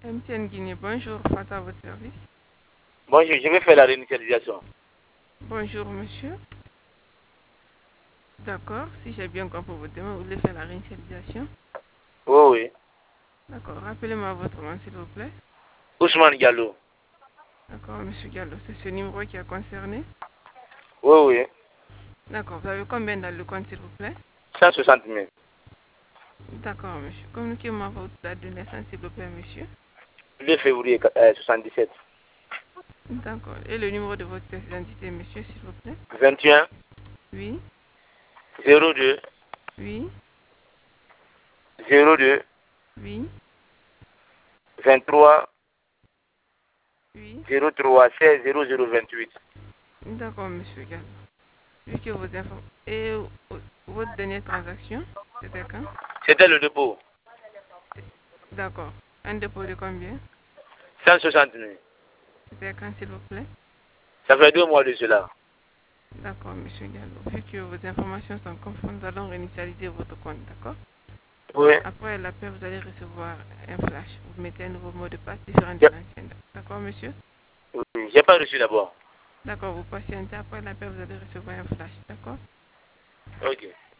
MTN Guinée, bonjour, face à votre service. Bonjour, je vais faire la réinitialisation. Bonjour, monsieur. D'accord, si j'ai bien compris votre demande, vous voulez faire la réinitialisation. Oui, oui. D'accord, rappelez-moi votre nom, s'il vous plaît. Ousmane Diallo. D'accord, monsieur Gallo, c'est ce numéro qui est concerné. Oui, oui. D'accord, vous avez combien dans le compte, s'il vous plaît? 160 000. D'accord, monsieur. Communiquez-moi votre date de naissance, s'il vous plaît, monsieur. 2 février 77. D'accord, et le numéro de votre pièce d'identité, monsieur, s'il vous plaît. 21 Oui, 02 oui, 02 oui, 23 oui. 03 16 0028. D'accord, monsieur Gallo. Vu que vos infos... Et votre dernière transaction, c'était quand? C'était le dépôt. D'accord. Un dépôt de combien? 160 000. C'était quand, s'il vous plaît? Ça fait 2 mois de cela. D'accord, monsieur Gallo. Vu que vos informations sont confondues, nous allons réinitialiser votre compte, d'accord? Oui. Après l'appel, vous allez recevoir un flash. Vous mettez un nouveau mot de passe différent de l'ancien. D'accord, monsieur? Oui. J'ai pas reçu d'abord. D'accord, vous patientez. Après l'appel, vous allez recevoir un flash, d'accord? Ok.